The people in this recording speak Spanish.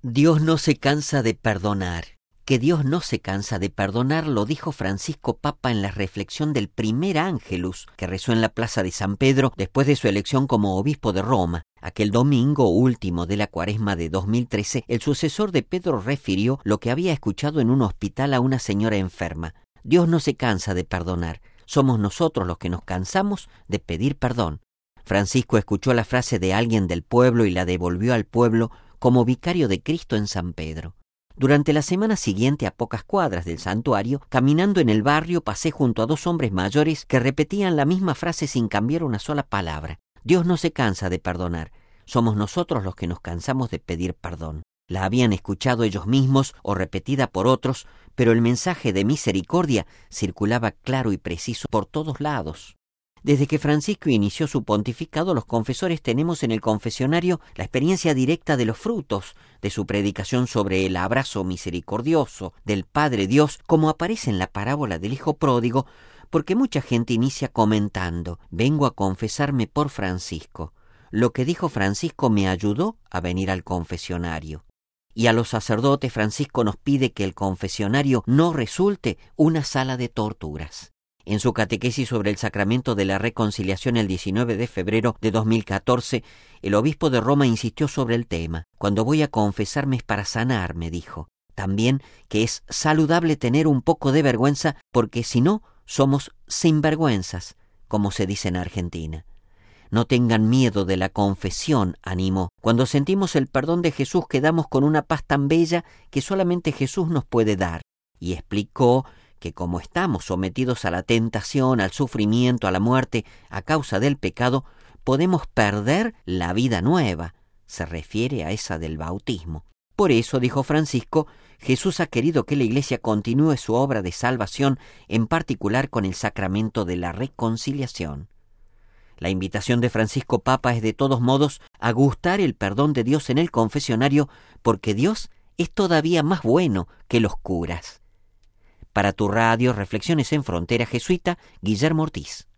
Dios no se cansa de perdonar. Que Dios no se cansa de perdonar lo dijo Francisco Papa en la reflexión del primer Ángelus que rezó en la Plaza de San Pedro después de su elección como obispo de Roma. Aquel domingo último de la Cuaresma de 2013, el sucesor de Pedro refirió lo que había escuchado en un hospital a una señora enferma. Dios no se cansa de perdonar. Somos nosotros los que nos cansamos de pedir perdón. Francisco escuchó la frase de alguien del pueblo y la devolvió al pueblo como vicario de Cristo en San Pedro. Durante la semana siguiente, a pocas cuadras del santuario, caminando en el barrio, pasé junto a dos hombres mayores que repetían la misma frase sin cambiar una sola palabra. Dios no se cansa de perdonar. Somos nosotros los que nos cansamos de pedir perdón. La habían escuchado ellos mismos o repetida por otros, pero el mensaje de misericordia circulaba claro y preciso por todos lados. Desde que Francisco inició su pontificado, los confesores tenemos en el confesionario la experiencia directa de los frutos de su predicación sobre el abrazo misericordioso del Padre Dios, como aparece en la parábola del Hijo Pródigo, porque mucha gente inicia comentando: vengo a confesarme por Francisco. Lo que dijo Francisco me ayudó a venir al confesionario. Y a los sacerdotes Francisco nos pide que el confesionario no resulte una sala de torturas. En su catequesis sobre el sacramento de la reconciliación el 19 de febrero de 2014, el obispo de Roma insistió sobre el tema. Cuando voy a confesarme es para sanar, me dijo. También que es saludable tener un poco de vergüenza porque si no, somos sinvergüenzas, como se dice en Argentina. No tengan miedo de la confesión, animó. Cuando sentimos el perdón de Jesús quedamos con una paz tan bella que solamente Jesús nos puede dar. Y explicó que como estamos sometidos a la tentación, al sufrimiento, a la muerte, a causa del pecado, podemos perder la vida nueva. Se refiere a esa del bautismo. Por eso, dijo Francisco, Jesús ha querido que la Iglesia continúe su obra de salvación, en particular con el sacramento de la reconciliación. La invitación de Francisco Papa es de todos modos a gustar el perdón de Dios en el confesionario, porque Dios es todavía más bueno que los curas. Para tu radio, Reflexiones en Frontera Jesuita, Guillermo Ortiz.